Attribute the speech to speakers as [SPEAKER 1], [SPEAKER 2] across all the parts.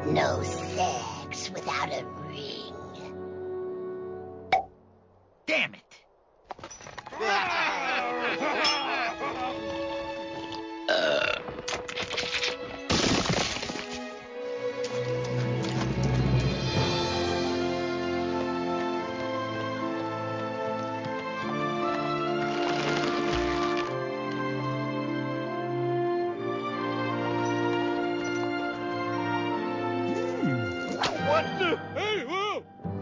[SPEAKER 1] No sex without a ring.
[SPEAKER 2] Damn it! What the? Hey, whoa!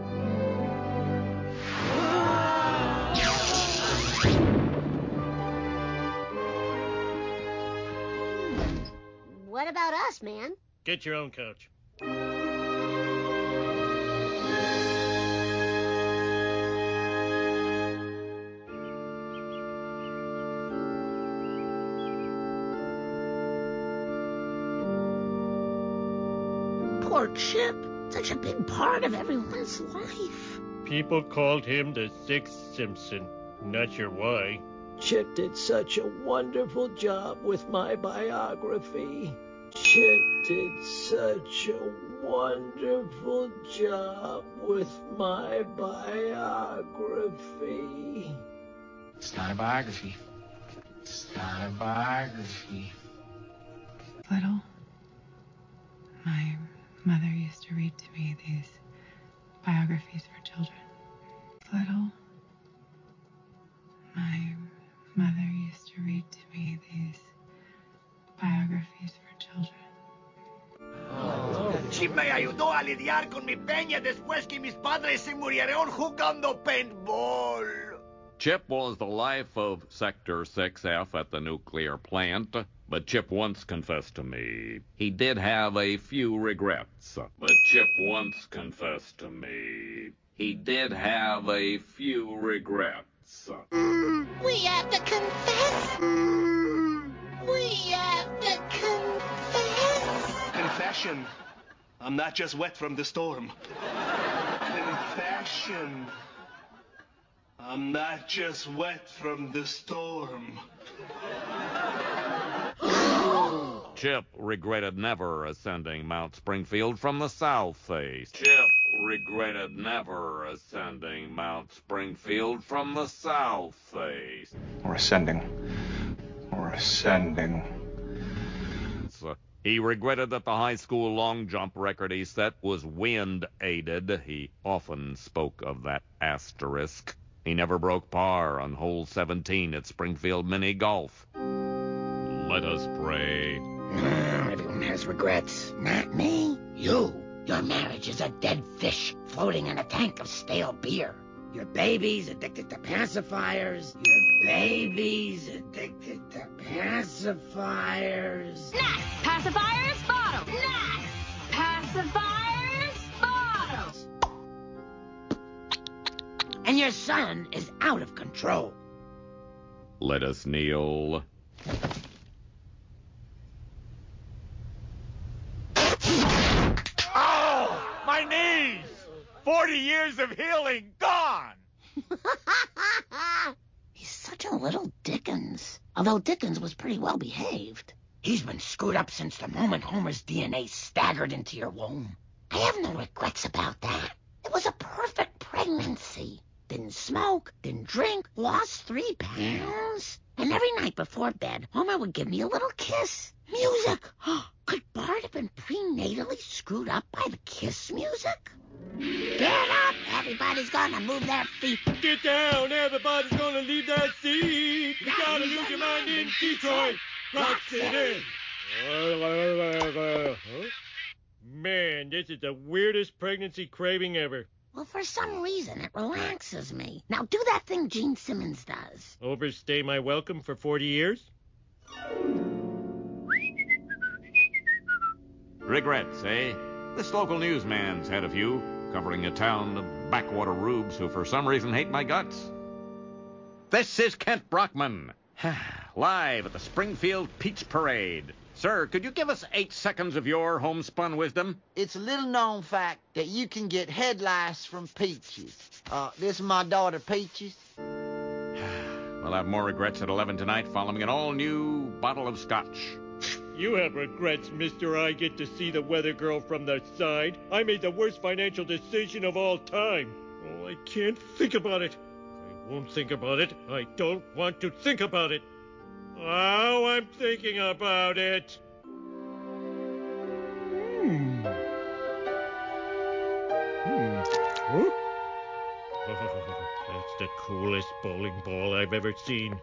[SPEAKER 1] What about us, man?
[SPEAKER 3] Get your own coach.
[SPEAKER 1] Poor Chip. Such a big part of everyone's life.
[SPEAKER 3] People called him the Sixth Simpson. Not sure why.
[SPEAKER 4] Chip did such a wonderful job with my biography. Chip did such a wonderful job with my biography.
[SPEAKER 5] It's not a biography. It's not a biography.
[SPEAKER 6] Little, my mother used to read to me these biographies for children. Little, my mother used to read to me these biographies for children.
[SPEAKER 2] Chip me ayudó a lidiar con mi peña después que mis padres se murieron jugando paintball.
[SPEAKER 7] Chip was the life of Sector 6F at the nuclear plant, but Chip once confessed to me he did have a few regrets. But Chip once confessed to me he did have a few regrets.
[SPEAKER 1] We have to confess. We have to confess.
[SPEAKER 8] Confession. I'm not just wet from the storm. Confession. I'm not just wet from the storm.
[SPEAKER 7] Chip regretted never ascending Mount Springfield from the south face. Chip regretted never ascending Mount Springfield from the south face.
[SPEAKER 5] We're ascending. We're ascending.
[SPEAKER 7] He regretted that the high school long jump record he set was wind-aided. He often spoke of that asterisk. He never broke par on hole 17 at Springfield Mini Golf. Let us pray.
[SPEAKER 1] Everyone has regrets. Not me. You. Your marriage is a dead fish floating in a tank of stale beer. Your baby's addicted to pacifiers. Your baby's addicted to pacifiers.
[SPEAKER 9] Not pacifiers, bottle. Not pacifiers, bottles.
[SPEAKER 1] And your son is out of control.
[SPEAKER 7] Let us kneel.
[SPEAKER 2] Oh, my knees! 40 years of healing gone!
[SPEAKER 1] He's such a little Dickens. Although Dickens was pretty well behaved. He's been screwed up since the moment Homer's DNA staggered into your womb. I have no regrets about that. It was a perfect pregnancy. Didn't smoke, didn't drink, lost 3 pounds. And every night before bed, Homer would give me a little kiss. Music! Could Bart have been prenatally screwed up by the kiss music? Get up! Everybody's gonna move their feet.
[SPEAKER 3] Get down! Everybody's gonna leave that seat. You gotta lose your mind in Detroit. Rock City. Man, this is the weirdest pregnancy craving ever.
[SPEAKER 1] Well, for some reason, it relaxes me. Now do that thing Gene Simmons does.
[SPEAKER 3] Overstay my welcome for 40 years?
[SPEAKER 7] Regrets, eh? This local newsman's had a few, covering a town of backwater rubes who for some reason hate my guts. This is Kent Brockman, live at the Springfield Peach Parade. Sir, could you give us 8 seconds of your homespun wisdom?
[SPEAKER 10] It's a little-known fact that you can get head lice from peaches. This is my daughter, Peaches.
[SPEAKER 7] We'll have more regrets at 11 tonight following an all-new bottle of scotch.
[SPEAKER 3] You have regrets, mister. I get to see the weather girl from the side. I made the worst financial decision of all time. Oh, I can't think about it. I won't think about it. I don't want to think about it. Oh, I'm thinking about it. Huh? Oh, that's the coolest bowling ball I've ever seen.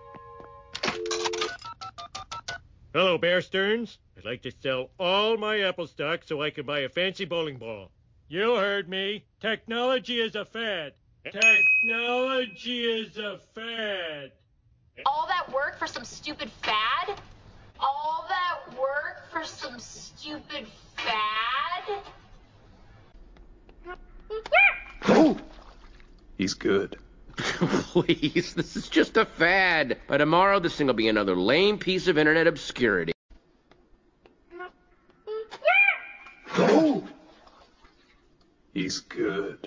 [SPEAKER 3] Hello, Bear Stearns. I'd like to sell all my Apple stock so I can buy a fancy bowling ball. You heard me. Technology is a fad. Technology is a fad.
[SPEAKER 9] All that work for some stupid fad? All that work for some stupid fad?
[SPEAKER 11] Oh! He's good.
[SPEAKER 12] Please, this is just a fad. By tomorrow, this thing will be another lame piece of internet obscurity.
[SPEAKER 11] Oh! He's good.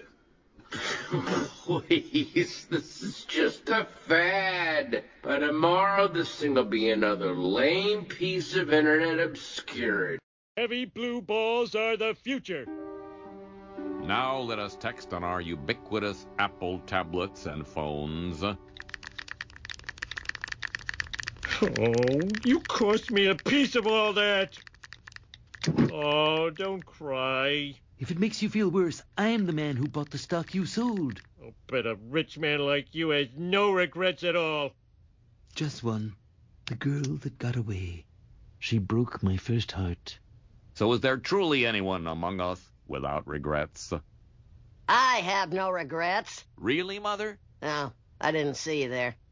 [SPEAKER 12] Please, this is just a fad. By tomorrow, this thing will be another lame piece of internet obscurity.
[SPEAKER 3] Heavy blue balls are the future.
[SPEAKER 7] Now let us text on our ubiquitous Apple tablets and phones.
[SPEAKER 3] Oh, you cost me a piece of all that. Oh, don't cry.
[SPEAKER 13] If it makes you feel worse, I am the man who bought the stock you sold.
[SPEAKER 3] Oh, but a rich man like you has no regrets at all.
[SPEAKER 13] Just one. The girl that got away. She broke my first heart.
[SPEAKER 7] So is there truly anyone among us without regrets?
[SPEAKER 14] I have no regrets.
[SPEAKER 7] Really, Mother?
[SPEAKER 14] No, I didn't see you there.